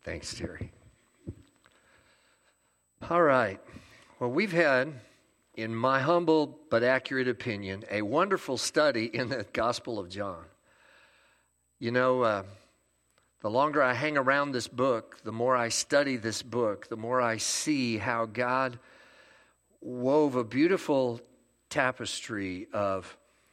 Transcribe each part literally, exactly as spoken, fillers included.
Thanks, Terry. All right. Well, we've had, in my humble but accurate opinion, a wonderful study in the Gospel of John. You know, uh, the longer I hang around this book, the more I study this book, the more I see how God wove a beautiful tapestry of,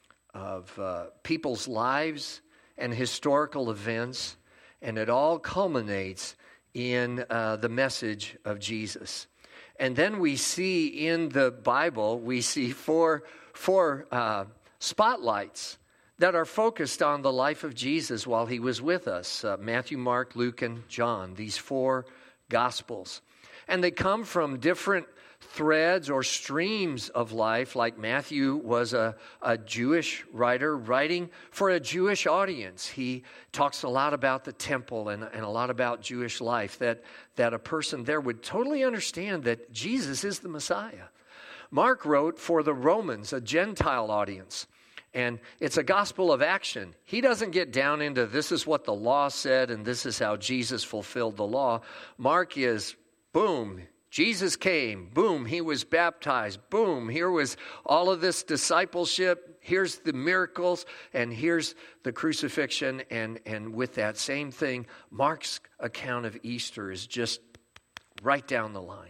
of uh, people's lives and historical events, and it all culminates in uh, the message of Jesus. And then we see in the Bible, we see four, four uh, spotlights that are focused on the life of Jesus while he was with us. Uh, Matthew, Mark, Luke, and John, these four Gospels. And they come from different threads or streams of life, like Matthew was a, a Jewish writer writing for a Jewish audience. He talks a lot about the temple and, and a lot about Jewish life, that, that a person there would totally understand that Jesus is the Messiah. Mark wrote for the Romans, a Gentile audience, and it's a gospel of action. He doesn't get down into this is what the law said and this is how Jesus fulfilled the law. Mark is, boom, Jesus came, boom, he was baptized, boom, here was all of this discipleship, here's the miracles, and here's the crucifixion, and, and with that same thing, Mark's account of Easter is just right down the line.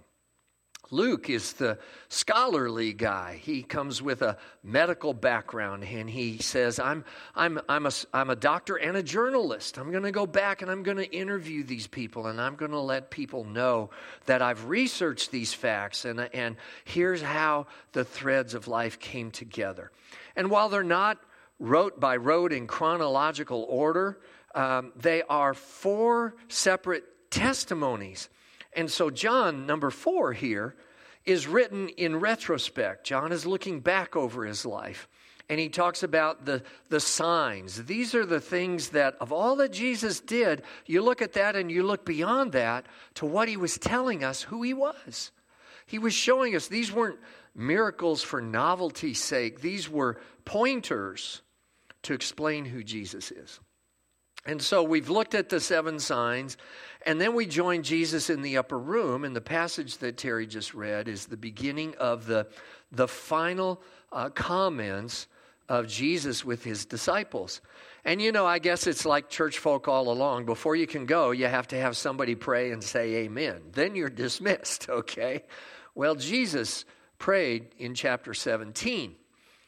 Luke is the scholarly guy. He comes with a medical background, and he says, I'm, I'm, I'm, a, I'm a doctor and a journalist. I'm going to go back and I'm going to interview these people, and I'm going to let people know that I've researched these facts, and, and here's how the threads of life came together. And while they're not rote by rote in chronological order, um, they are four separate testimonies. And so John, number four here, is written in retrospect. John is looking back over his life. And he talks about the, the signs. These are the things that, of all that Jesus did, you look at that and you look beyond that to what he was telling us who he was. He was showing us these weren't miracles for novelty's sake. These were pointers to explain who Jesus is. And so we've looked at the seven signs, and then we join Jesus in the upper room, and the passage that Terry just read is the beginning of the, the final uh, comments of Jesus with his disciples. And you know, I guess it's like church folk all along. Before you can go, you have to have somebody pray and say amen. Then you're dismissed, okay? Well, Jesus prayed in chapter seventeen,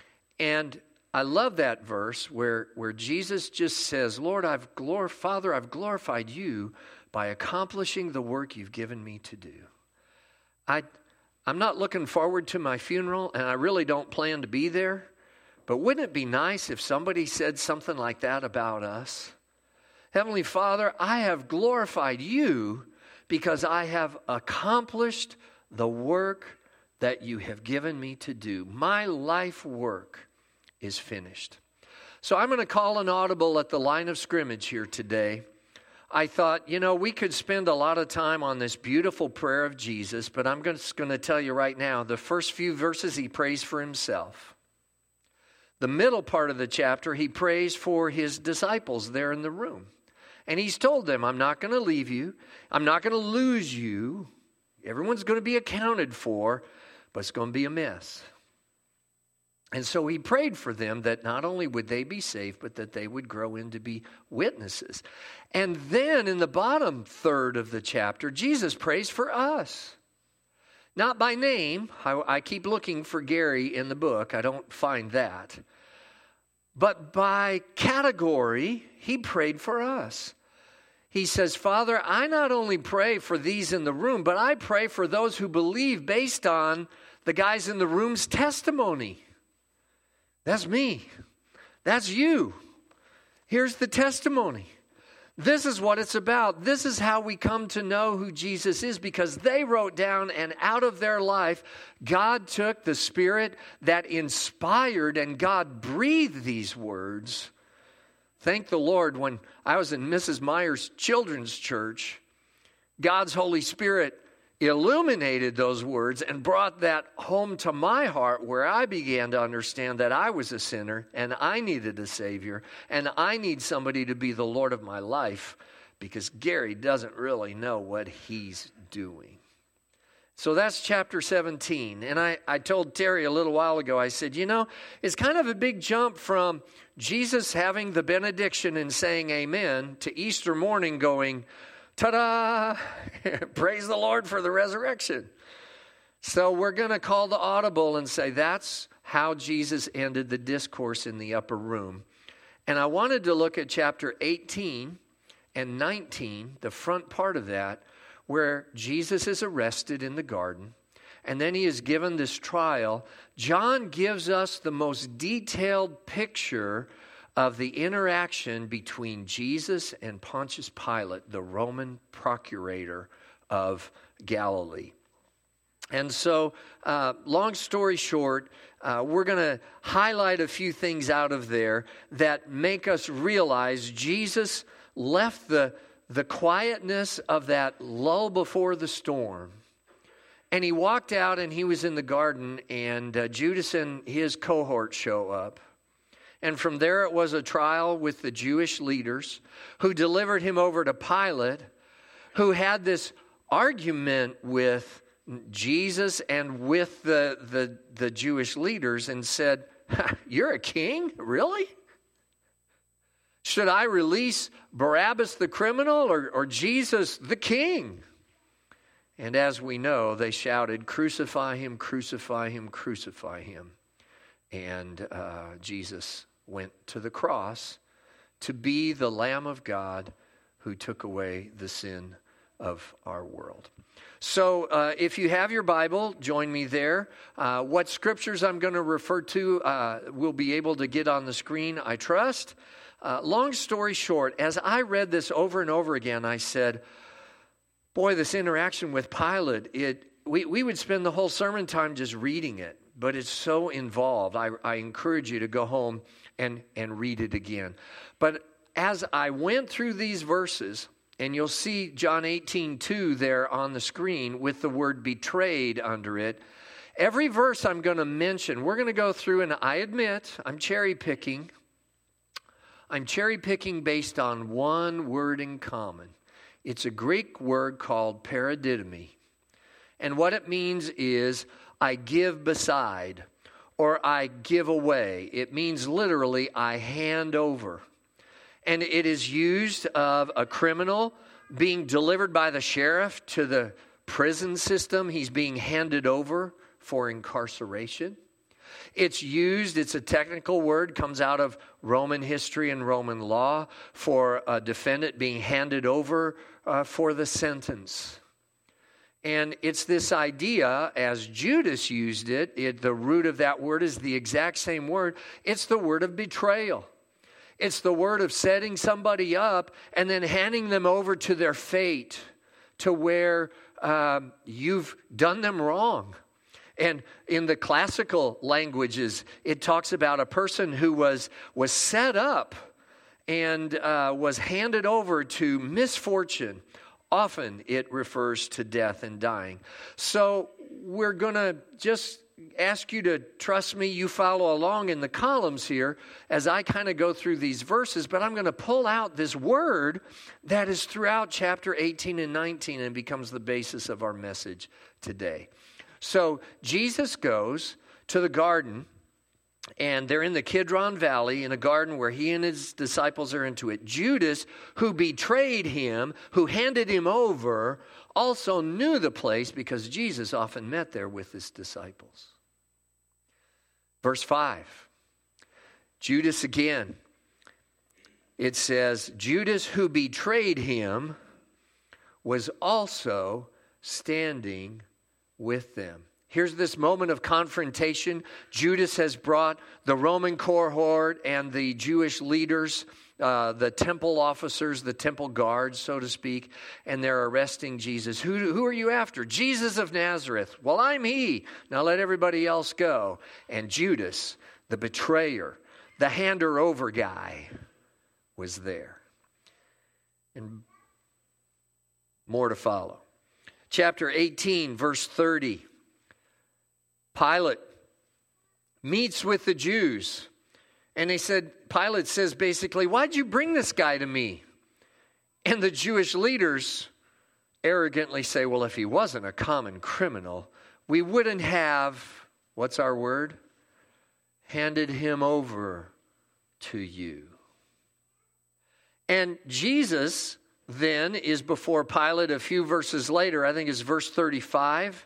and I love that verse where, where Jesus just says, Lord, I've glor- Father, I've glorified you by accomplishing the work you've given me to do. I, I'm not looking forward to my funeral, and I really don't plan to be there, but wouldn't it be nice if somebody said something like that about us? Heavenly Father, I have glorified you because I have accomplished the work that you have given me to do. My life work is finished. So I'm going to call an audible at the line of scrimmage here today. I thought, you know, we could spend a lot of time on this beautiful prayer of Jesus, but I'm just going to tell you right now, the first few verses he prays for himself. The middle part of the chapter, he prays for his disciples there in the room. And he's told them, I'm not going to leave you. I'm not going to lose you. Everyone's going to be accounted for, but it's going to be a mess. And so he prayed for them that not only would they be saved, but that they would grow into be witnesses. And then in the bottom third of the chapter, Jesus prays for us. Not by name. I, I keep looking for Gary in the book. I don't find that. But by category, he prayed for us. He says, Father, I not only pray for these in the room, but I pray for those who believe based on the guys in the room's testimony. That's me. That's you. Here's the testimony. This is what it's about. This is how we come to know who Jesus is, because they wrote down, and out of their life, God took the Spirit that inspired, and God breathed these words. Thank the Lord, when I was in Missus Myers Children's Church, God's Holy Spirit illuminated those words and brought that home to my heart, where I began to understand that I was a sinner and I needed a Savior and I need somebody to be the Lord of my life, because Gary doesn't really know what he's doing. So that's chapter seventeen. And I, I told Terry a little while ago, I said, you know, it's kind of a big jump from Jesus having the benediction and saying amen to Easter morning going, ta-da, praise the Lord for the resurrection. So we're going to call the audible and say that's how Jesus ended the discourse in the upper room. And I wanted to look at chapter eighteen and nineteen, the front part of that, where Jesus is arrested in the garden, and then he is given this trial. John gives us the most detailed picture of the interaction between Jesus and Pontius Pilate, the Roman procurator of Galilee. And so, uh, long story short, uh, we're going to highlight a few things out of there that make us realize Jesus left the, the quietness of that lull before the storm. And he walked out and he was in the garden, and uh, Judas and his cohort show up. And from there it was a trial with the Jewish leaders who delivered him over to Pilate, who had this argument with Jesus and with the, the, the Jewish leaders and said, you're a king? Really? Should I release Barabbas the criminal or, or Jesus the king? And as we know, they shouted, crucify him, crucify him, crucify him. And uh, Jesus went to the cross to be the Lamb of God who took away the sin of our world. So uh, if you have your Bible, join me there. Uh, what scriptures I'm going to refer to uh, will be able to get on the screen, I trust. Uh, long story short, as I read this over and over again, I said, boy, this interaction with Pilate, it we, we would spend the whole sermon time just reading it, but it's so involved. I, I encourage you to go home and, and read it again. But as I went through these verses, and you'll see John eighteen two there on the screen with the word betrayed under it. Every verse I'm going to mention, we're going to go through, and I admit I'm cherry picking. I'm cherry picking based on one word in common. It's a Greek word called paradidomi. And what it means is I give beside, or I give away. It means literally I hand over. And it is used of a criminal being delivered by the sheriff to the prison system. He's being handed over for incarceration. It's used, it's a technical word, comes out of Roman history and Roman law for a defendant being handed over uh, for the sentence. And it's this idea, as Judas used it, it, the root of that word is the exact same word. It's the word of betrayal. It's the word of setting somebody up and then handing them over to their fate, to where um, you've done them wrong. And in the classical languages, it talks about a person who was, was set up and uh, was handed over to misfortune. Often it refers to death and dying. So we're going to just ask you to trust me. You follow along in the columns here as I kind of go through these verses, but I'm going to pull out this word that is throughout chapter eighteen and nineteen and becomes the basis of our message today. So Jesus goes to the garden, and they're in the Kidron Valley in a garden where he and his disciples are into it. Judas, who betrayed him, who handed him over, also knew the place because Jesus often met there with his disciples. Verse five, Judas again. It says, Judas who betrayed him was also standing with them. Here's this moment of confrontation. Judas has brought the Roman cohort and the Jewish leaders, uh, the temple officers, the temple guards, so to speak, and they're arresting Jesus. Who, who are you after? Jesus of Nazareth. Well, I'm he. Now let everybody else go. And Judas, the betrayer, the hander over guy, was there. And more to follow. Chapter eighteen, verse thirty. Pilate meets with the Jews. And they said, Pilate says basically, why'd you bring this guy to me? And the Jewish leaders arrogantly say, well, if he wasn't a common criminal, we wouldn't have, what's our word? Handed him over to you. And Jesus then is before Pilate a few verses later. I think it's verse thirty-five.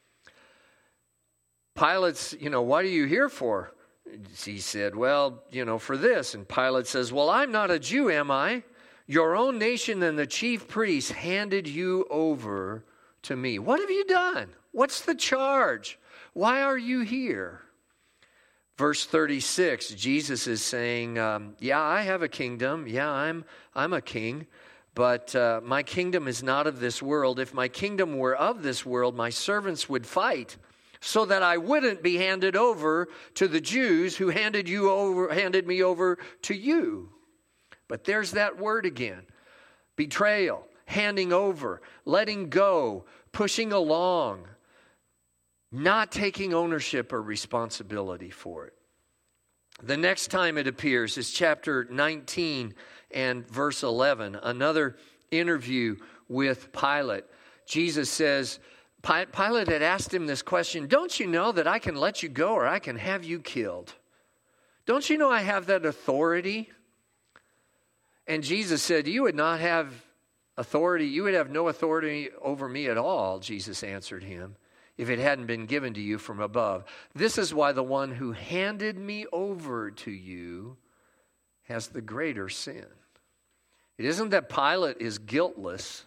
Pilate's, you know, what are you here for? He said, well, you know, for this. And Pilate says, well, I'm not a Jew, am I? Your own nation and the chief priests handed you over to me. What have you done? What's the charge? Why are you here? Verse thirty-six, Jesus is saying, um, yeah, I have a kingdom. Yeah, I'm I'm a king. But uh, my kingdom is not of this world. If my kingdom were of this world, my servants would fight so that I wouldn't be handed over to the Jews who handed you over, handed me over to you. But there's that word again. Betrayal, handing over, letting go, pushing along, not taking ownership or responsibility for it. The next time it appears is chapter nineteen and verse eleven, another interview with Pilate. Jesus says, Pilate had asked him this question, don't you know that I can let you go or I can have you killed? Don't you know I have that authority? And Jesus said, you would not have authority, you would have no authority over me at all, Jesus answered him, if it hadn't been given to you from above. This is why the one who handed me over to you has the greater sin. It isn't that Pilate is guiltless.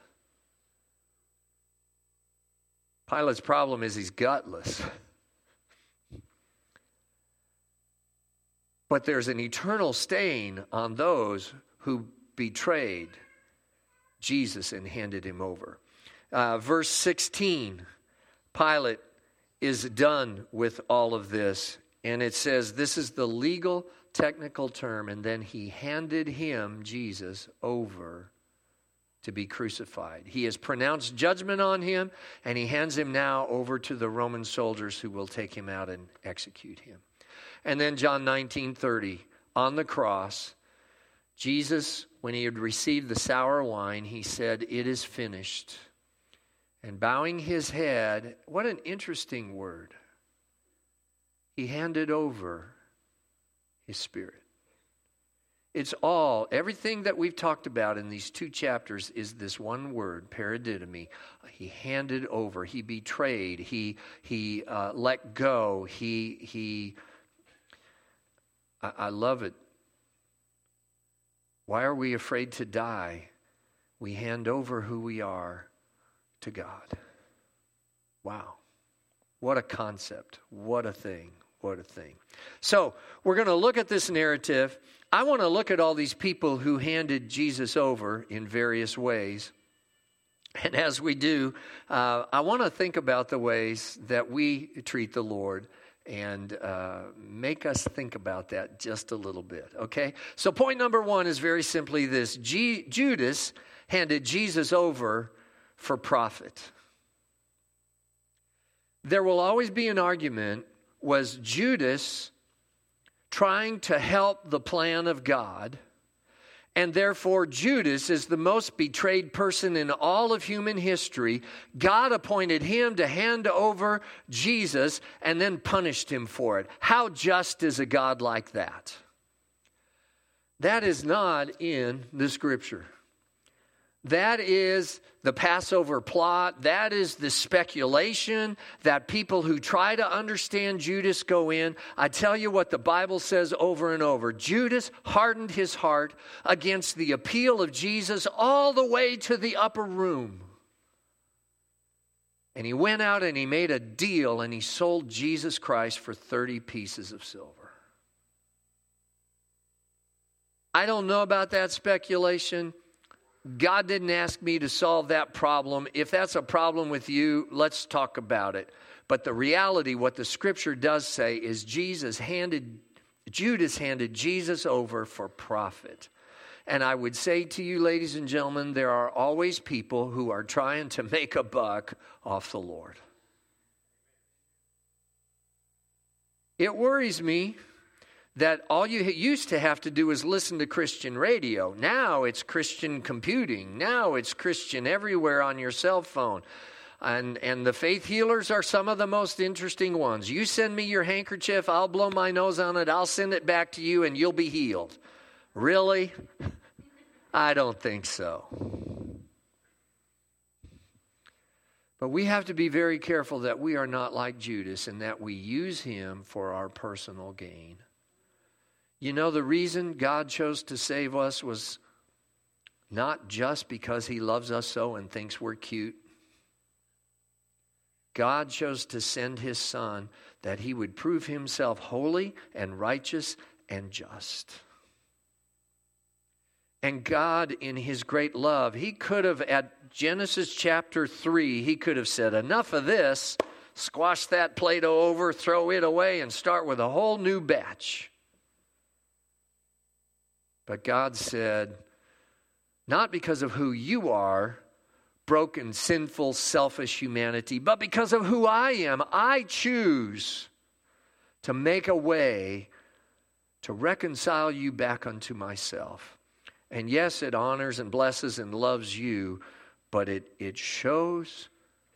Pilate's problem is he's gutless. But there's an eternal stain on those who betrayed Jesus and handed him over. Uh, verse sixteen, Pilate is done with all of this. And it says this is the legal technical term. And then he handed him, Jesus, over to be crucified. He has pronounced judgment on him, and he hands him now over to the Roman soldiers who will take him out and execute him. And then John nineteen thirty, on the cross, Jesus, when he had received the sour wine, he said, it is finished. And bowing his head, what an interesting word. He handed over his spirit. It's all, everything that we've talked about in these two chapters is this one word, paradidomi. He handed over, he betrayed, he he uh, let go, he, he I, I love it. Why are we afraid to die? We hand over who we are to God. Wow. What a concept. What a thing. What a thing. So, we're going to look at this narrative. I want to look at all these people who handed Jesus over in various ways. And as we do, uh, I want to think about the ways that we treat the Lord and uh, make us think about that just a little bit, okay? So point number one is very simply this. G- Judas handed Jesus over for profit. There will always be an argument, was Judas trying to help the plan of God, and therefore Judas is the most betrayed person in all of human history. God appointed him to hand over Jesus and then punished him for it. How just is a God like that? That is not in the Scripture. That is the Passover plot. That is the speculation that people who try to understand Judas go in. I tell you what the Bible says over and over. Judas hardened his heart against the appeal of Jesus all the way to the upper room. And he went out and he made a deal and he sold Jesus Christ for thirty pieces of silver. I don't know about that speculation. God didn't ask me to solve that problem. If that's a problem with you, let's talk about it. But the reality, what the Scripture does say, is Jesus handed, Judas handed Jesus over for profit. And I would say to you, ladies and gentlemen, there are always people who are trying to make a buck off the Lord. It worries me that all you used to have to do was listen to Christian radio. Now it's Christian computing. Now it's Christian everywhere on your cell phone. And and the faith healers are some of the most interesting ones. You send me your handkerchief, I'll blow my nose on it, I'll send it back to you, and you'll be healed. Really? I don't think so. But we have to be very careful that we are not like Judas and that we use him for our personal gain. You know, the reason God chose to save us was not just because he loves us so and thinks we're cute. God chose to send his Son that he would prove himself holy and righteous and just. And God, in his great love, he could have, at Genesis chapter three, he could have said, enough of this, squash that Play-Doh over, throw it away, and start with a whole new batch. But God said, not because of who you are, broken, sinful, selfish humanity, but because of who I am, I choose to make a way to reconcile you back unto myself. And yes, it honors and blesses and loves you, but it, it shows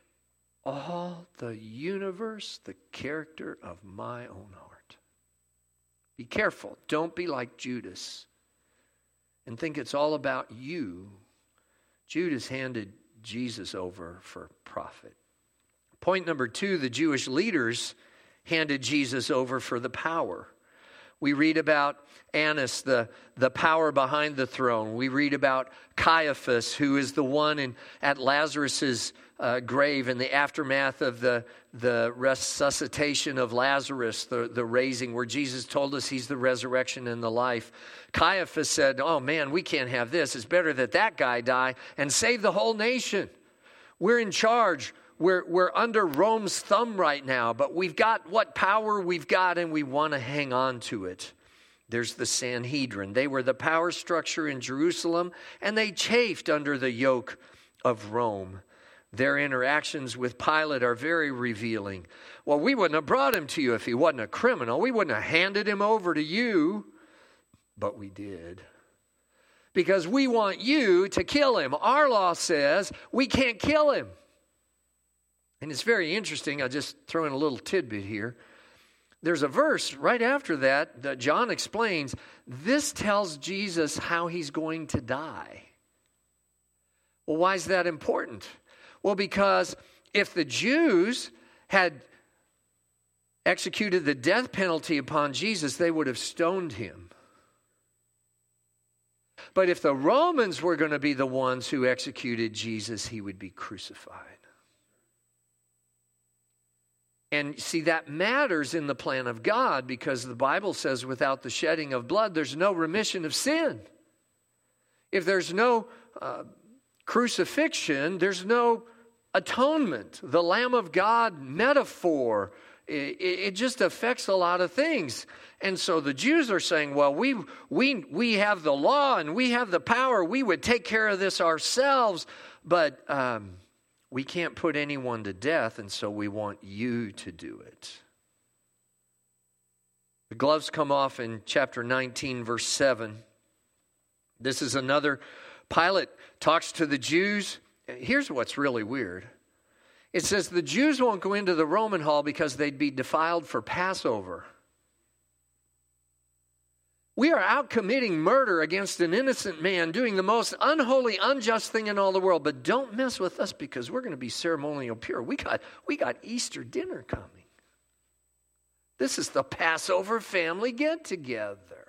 all the universe, the character of my own heart. Be careful. Don't be like Judas and think it's all about you. Judas handed Jesus over for profit. Point number two, the Jewish leaders handed Jesus over for the power. We read about Annas, the, the power behind the throne. We read about Caiaphas, who is the one in, at Lazarus' uh, grave in the aftermath of the, the resuscitation of Lazarus, the, the raising, where Jesus told us he's the resurrection and the life. Caiaphas said, oh man, we can't have this. It's better that that guy die and save the whole nation. We're in charge. We're, we're under Rome's thumb right now, but we've got what power we've got and we want to hang on to it. There's the Sanhedrin. They were the power structure in Jerusalem, and they chafed under the yoke of Rome. Their interactions with Pilate are very revealing. Well, we wouldn't have brought him to you if he wasn't a criminal. We wouldn't have handed him over to you, but we did. Because we want you to kill him. Our law says we can't kill him. And it's very interesting. I'll just throw in a little tidbit here. There's a verse right after that that John explains. This tells Jesus how he's going to die. Well, why is that important? Well, because if the Jews had executed the death penalty upon Jesus, they would have stoned him. But if the Romans were going to be the ones who executed Jesus, he would be crucified. And see, that matters in the plan of God because the Bible says without the shedding of blood, there's no remission of sin. If there's no uh, crucifixion, there's no atonement. The Lamb of God metaphor, it, it just affects a lot of things. And so the Jews are saying, well, we, we, we have the law and we have the power. We would take care of this ourselves, but um, we can't put anyone to death, and so we want you to do it. The gloves come off in chapter nineteen, verse seven. This is another. Pilate talks to the Jews. Here's what's really weird. It says the Jews won't go into the Roman hall because they'd be defiled for Passover. We are out committing murder against an innocent man, doing the most unholy, unjust thing in all the world. But don't mess with us because we're going to be ceremonial pure. We got, we got Easter dinner coming. This is the Passover family get-together.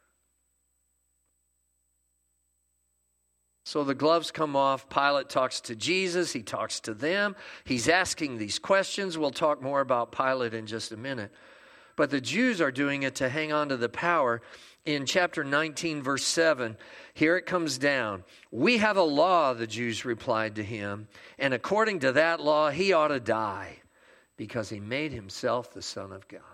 So the gloves come off. Pilate talks to Jesus. He talks to them. He's asking these questions. We'll talk more about Pilate in just a minute. But the Jews are doing it to hang on to the power. In chapter nineteen, verse seven, here it comes down. We have a law, the Jews replied to him, and according to that law, he ought to die because he made himself the Son of God.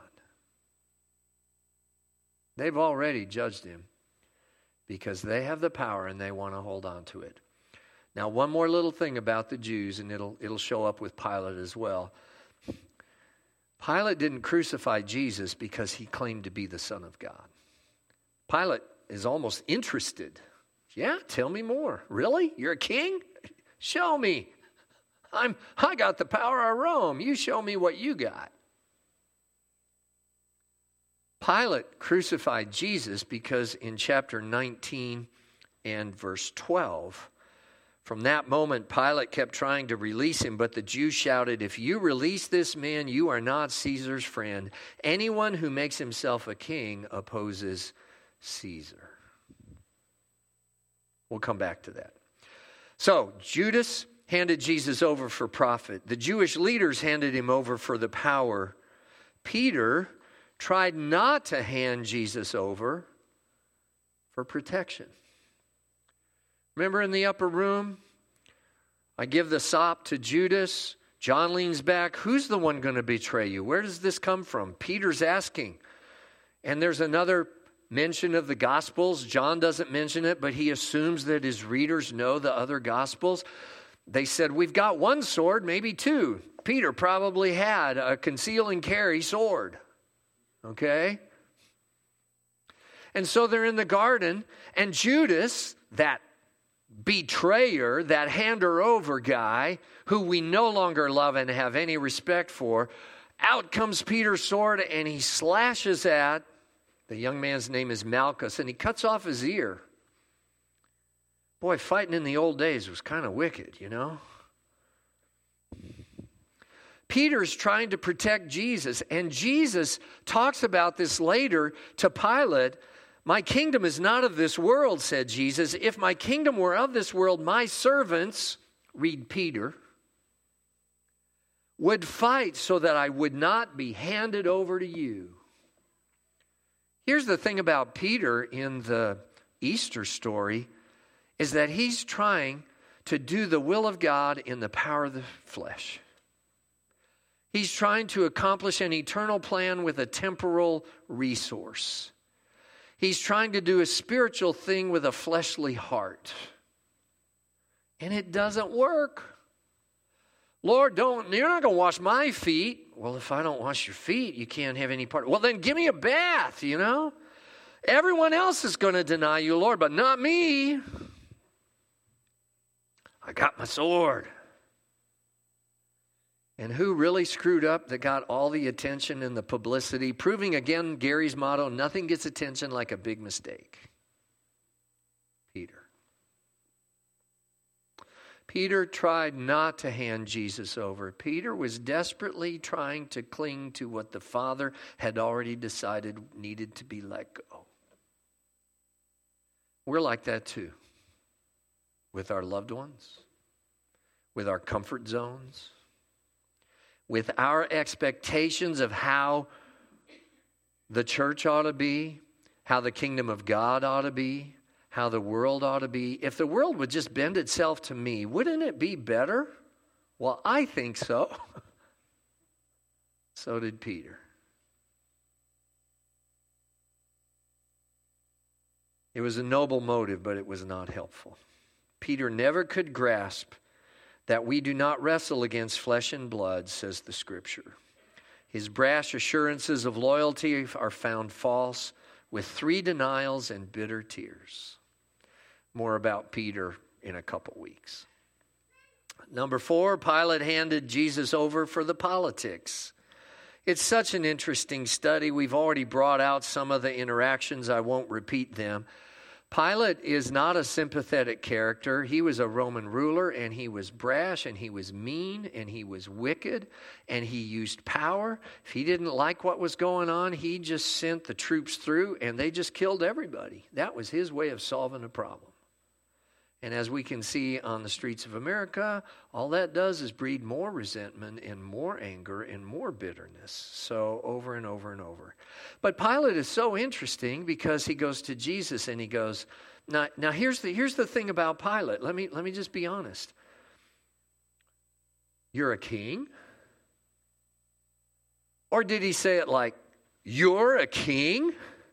They've already judged him because they have the power and they want to hold on to it. Now, one more little thing about the Jews, and it'll, it'll show up with Pilate as well. Pilate didn't crucify Jesus because he claimed to be the Son of God. Pilate is almost interested. Yeah, tell me more. Really? You're a king? Show me. I'm, I got the power of Rome. You show me what you got. Pilate crucified Jesus because in chapter nineteen and verse twelve, from that moment, Pilate kept trying to release him, but the Jews shouted, "If you release this man, you are not Caesar's friend. Anyone who makes himself a king opposes Caesar." We'll come back to that. So, Judas handed Jesus over for profit. The Jewish leaders handed him over for the power. Peter tried not to hand Jesus over for protection. Remember in the upper room, I give the sop to Judas. John leans back. Who's the one going to betray you? Where does this come from? Peter's asking. And there's another mention of the Gospels. John doesn't mention it, but he assumes that his readers know the other Gospels. They said, we've got one sword, maybe two. Peter probably had a conceal and carry sword. Okay? And so they're in the garden, and Judas, that betrayer, that hander over guy, who we no longer love and have any respect for, out comes Peter's sword, and he slashes at, the young man's name is Malchus, and he cuts off his ear. Boy, fighting in the old days was kind of wicked, you know? Peter's trying to protect Jesus, and Jesus talks about this later to Pilate. My kingdom is not of this world, said Jesus. If my kingdom were of this world, my servants, read Peter, would fight so that I would not be handed over to you. Here's the thing about Peter in the Easter story, is that he's trying to do the will of God in the power of the flesh. He's trying to accomplish an eternal plan with a temporal resource. He's trying to do a spiritual thing with a fleshly heart. And it doesn't work. Lord, don't, you're not going to wash my feet. Well, if I don't wash your feet, you can't have any part. Well, then give me a bath, you know. Everyone else is going to deny you, Lord, but not me. I got my sword. And who really screwed up that got all the attention and the publicity? Proving again Gary's motto, nothing gets attention like a big mistake. Peter. Peter tried not to hand Jesus over. Peter was desperately trying to cling to what the Father had already decided needed to be let go. We're like that too. With our loved ones, with our comfort zones, with our expectations of how the church ought to be, how the kingdom of God ought to be, how the world ought to be. If the world would just bend itself to me, wouldn't it be better? Well, I think so. So did Peter. It was a noble motive, but it was not helpful. Peter never could grasp that we do not wrestle against flesh and blood, says the Scripture. His brash assurances of loyalty are found false, with three denials and bitter tears. More about Peter in a couple weeks. Number four, Pilate handed Jesus over for the politics. It's such an interesting study. We've already brought out some of the interactions. I won't repeat them. Pilate is not a sympathetic character. He was a Roman ruler, and he was brash, and he was mean, and he was wicked, and he used power. If he didn't like what was going on, he just sent the troops through, and they just killed everybody. That was his way of solving a problem. And as we can see on the streets of America, all that does is breed more resentment and more anger and more bitterness. So over and over and over. But Pilate is so interesting because he goes to Jesus and he goes, now, now here's the here's the thing about Pilate. Let me let me just be honest. You're a king? Or did he say it like, you're a king?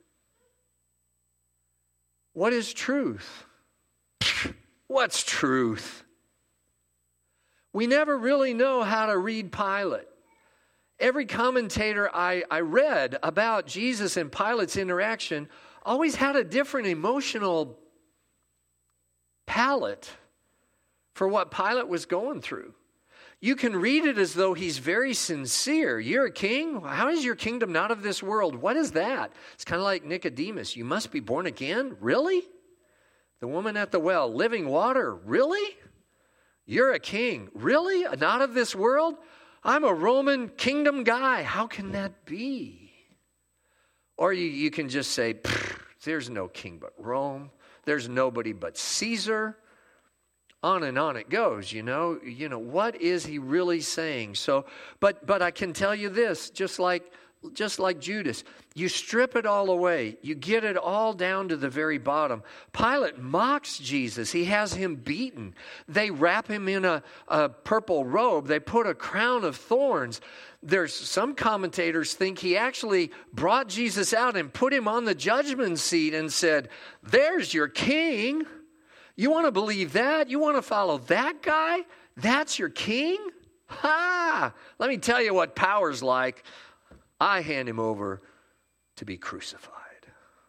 What is truth? What's truth? We never really know how to read Pilate. every commentator I, I read about Jesus and Pilate's interaction always had a different emotional palette for what Pilate was going through. You can read it as though he's very sincere. You're a king? How is your kingdom not of this world? What is that? It's kind of like Nicodemus. You must be born again? Really? The woman at the well, living water? Really? You're a king? Really? Not of this world? I'm a Roman kingdom guy. How can that be? Or you, you can just say, there's no king but Rome. There's nobody but Caesar. On and on it goes, you know. You know, what is he really saying? So, but but I can tell you this, just like just like Judas, you strip it all away. You get it all down to the very bottom. Pilate mocks Jesus. He has him beaten. They wrap him in a, a purple robe. They put a crown of thorns. There's some commentators think he actually brought Jesus out and put him on the judgment seat and said, "There's your king. You want to believe that? You want to follow that guy? That's your king? Ha! Let me tell you what power's like. I hand him over to be crucified."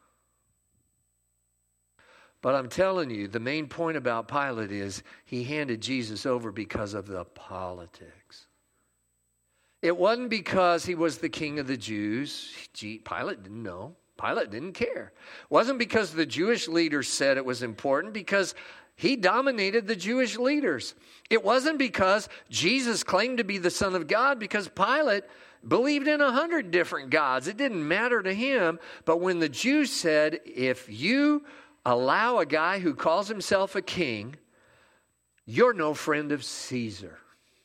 But I'm telling you, the main point about Pilate is he handed Jesus over because of the politics. It wasn't because he was the king of the Jews. Gee, Pilate didn't know. Pilate didn't care. It wasn't because the Jewish leaders said it was important, because he dominated the Jewish leaders. It wasn't because Jesus claimed to be the Son of God, because Pilate believed in a hundred different gods. It didn't matter to him. But when the Jews said, if you allow a guy who calls himself a king, you're no friend of Caesar.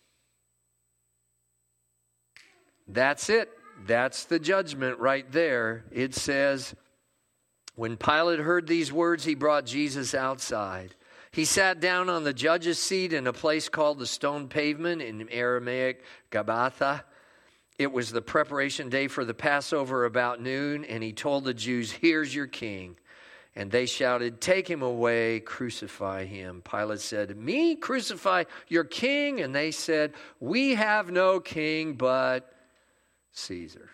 That's it. That's the judgment right there. It says, when Pilate heard these words, he brought Jesus outside. He sat down on the judge's seat in a place called the Stone Pavement, in Aramaic, Gabbatha. It was the preparation day for the Passover about noon, and he told the Jews, "Here's your king." And they shouted, "Take him away, crucify him." Pilate said, "Me crucify your king?" And they said, "We have no king but Caesar."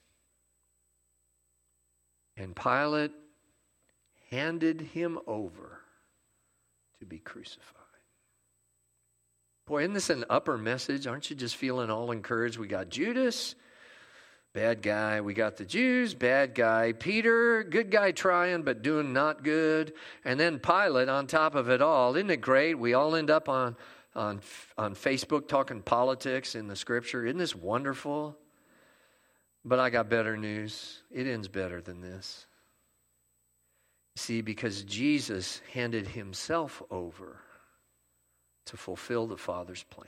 And Pilate handed him over to be crucified. Boy, isn't this an upper message? Aren't you just feeling all encouraged? We got Judas, bad guy. We got the Jews, bad guy. Peter, good guy trying, but doing not good. And then Pilate on top of it all. Isn't it great? We all end up on, on, on Facebook talking politics in the scripture. Isn't this wonderful? But I got better news. It ends better than this. See, because Jesus handed himself over to fulfill the Father's plan.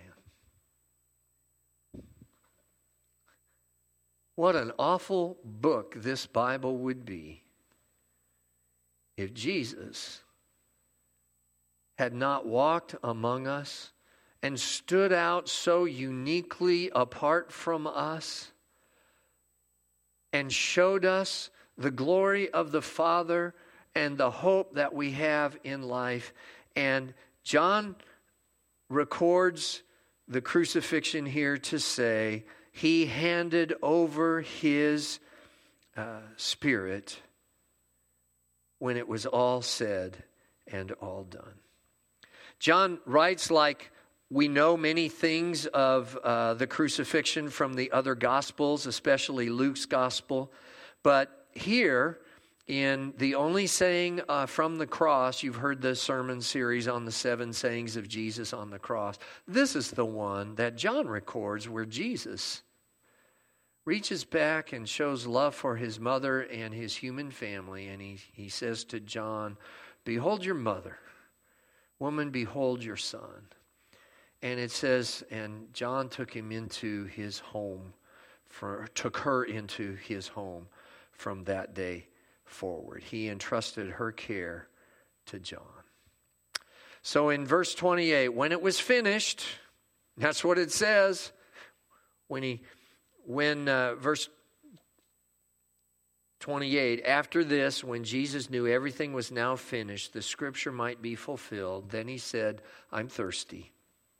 What an awful book this Bible would be if Jesus had not walked among us and stood out so uniquely apart from us and showed us the glory of the Father and the hope that we have in life. And John records the crucifixion here to say he handed over his uh, spirit when it was all said and all done. John writes like we know many things of uh, the crucifixion from the other Gospels, especially Luke's Gospel. But here, in the only saying uh, from the cross, you've heard the sermon series on the seven sayings of Jesus on the cross. This is the one that John records where Jesus reaches back and shows love for his mother and his human family. And he, he says to John, "Behold your mother. Woman, behold your son." And it says, and John took him into his home, for, took her into his home from that day forward. He entrusted her care to John. So in verse twenty-eight, when it was finished, that's what it says. When he, when uh, verse twenty-eight, after this, when Jesus knew everything was now finished, the scripture might be fulfilled, then he said, "I'm thirsty."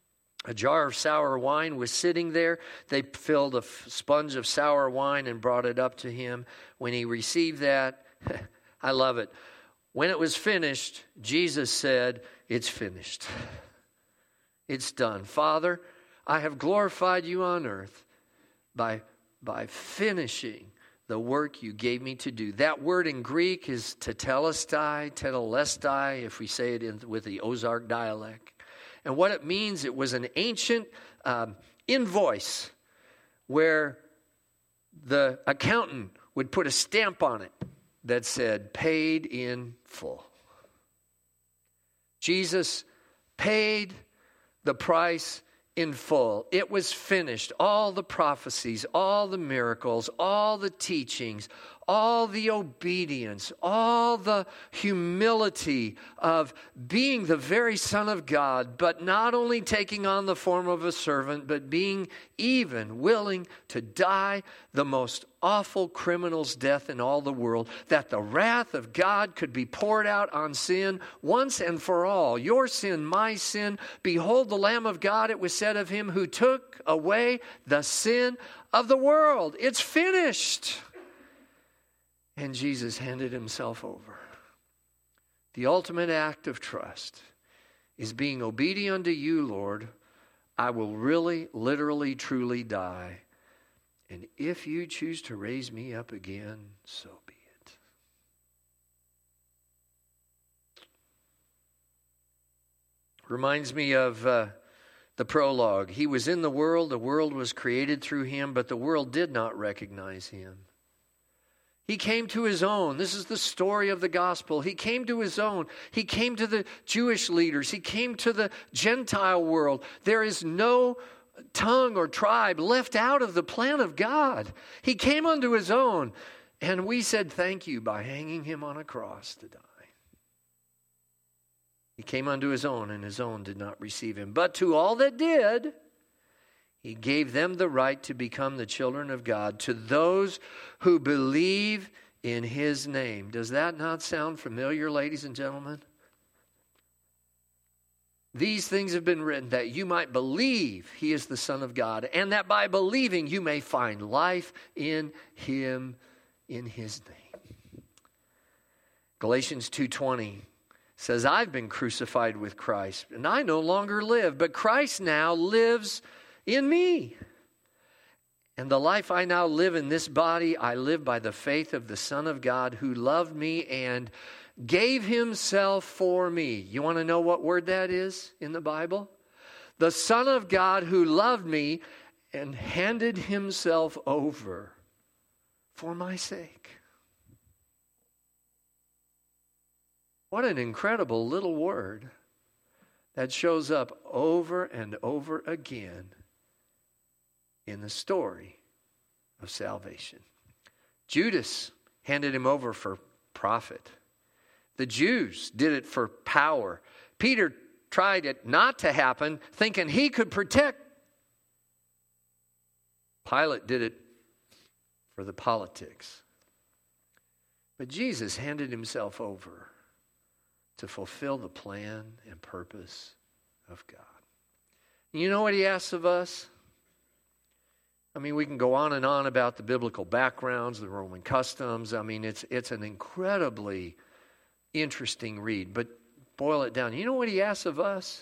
A jar of sour wine was sitting there. They filled a f- sponge of sour wine and brought it up to him. When he received that, I love it. When it was finished, Jesus said, "It's finished. It's done. Father, I have glorified you on earth by, by finishing the work you gave me to do." That word in Greek is tetelestai, tetelestai, if we say it in, with the Ozark dialect. And what it means, it was an ancient um, invoice where the accountant would put a stamp on it that said, "Paid in full." Jesus paid the price in full. It was finished. All the prophecies, all the miracles, all the teachings, all the obedience, all the humility of being the very Son of God, but not only taking on the form of a servant, but being even willing to die the most awful criminal's death in all the world, that the wrath of God could be poured out on sin once and for all. Your sin, my sin. Behold the Lamb of God, it was said of him, who took away the sin of the world. It's finished. And Jesus handed himself over. The ultimate act of trust is being obedient to you, Lord. I will really, literally, truly die. And if you choose to raise me up again, so be it. Reminds me of uh, the prologue. He was in the world, the world was created through him, but the world did not recognize him. He came to his own. This is the story of the gospel. He came to his own. He came to the Jewish leaders. He came to the Gentile world. There is no tongue or tribe left out of the plan of God. He came unto his own, and we said thank you by hanging him on a cross to die. He came unto his own, and his own did not receive him. But to all that did, he gave them the right to become the children of God, to those who believe in his name. Does that not sound familiar, ladies and gentlemen? These things have been written that you might believe he is the Son of God, and that by believing you may find life in him, in his name. Galatians two twenty says, I've been crucified with Christ, and I no longer live, but Christ now lives in me. And the life I now live in this body, I live by the faith of the Son of God who loved me and gave himself for me. You want to know what word that is in the Bible? The Son of God who loved me and handed himself over for my sake. What an incredible little word that shows up over and over again in the story of salvation. Judas handed him over for profit. The Jews did it for power. Peter tried it not to happen, thinking he could protect. Pilate did it for the politics. But Jesus handed himself over to fulfill the plan and purpose of God. You know what he asks of us? I mean, we can go on and on about the biblical backgrounds, the Roman customs. I mean, it's it's an incredibly interesting read, but boil it down. You know what he asks of us?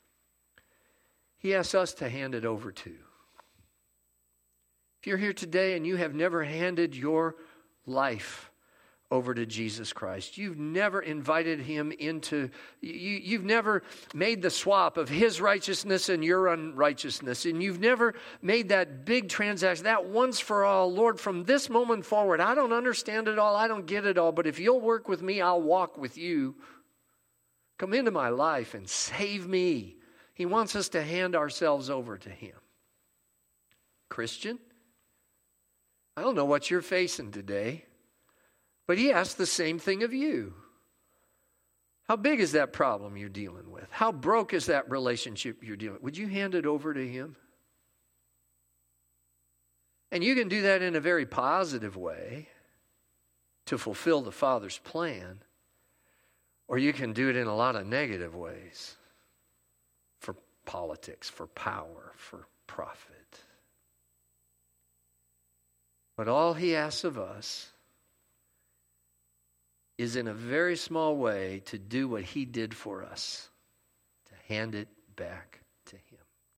He asks us to hand it over to. If you're here today and you have never handed your life over to Jesus Christ, you've never invited him into, you, you've never made the swap of his righteousness and your unrighteousness, and you've never made that big transaction, that once for all, Lord, from this moment forward, I don't understand it all, I don't get it all, but if you'll work with me, I'll walk with you. Come into my life and save me. He wants us to hand ourselves over to him. Christian, I don't know what you're facing today, but he asks the same thing of you. How big is that problem you're dealing with? How broke is that relationship you're dealing with? Would you hand it over to him? And you can do that in a very positive way to fulfill the Father's plan, or you can do it in a lot of negative ways for politics, for power, for profit. But all he asks of us is in a very small way to do what he did for us, to hand it back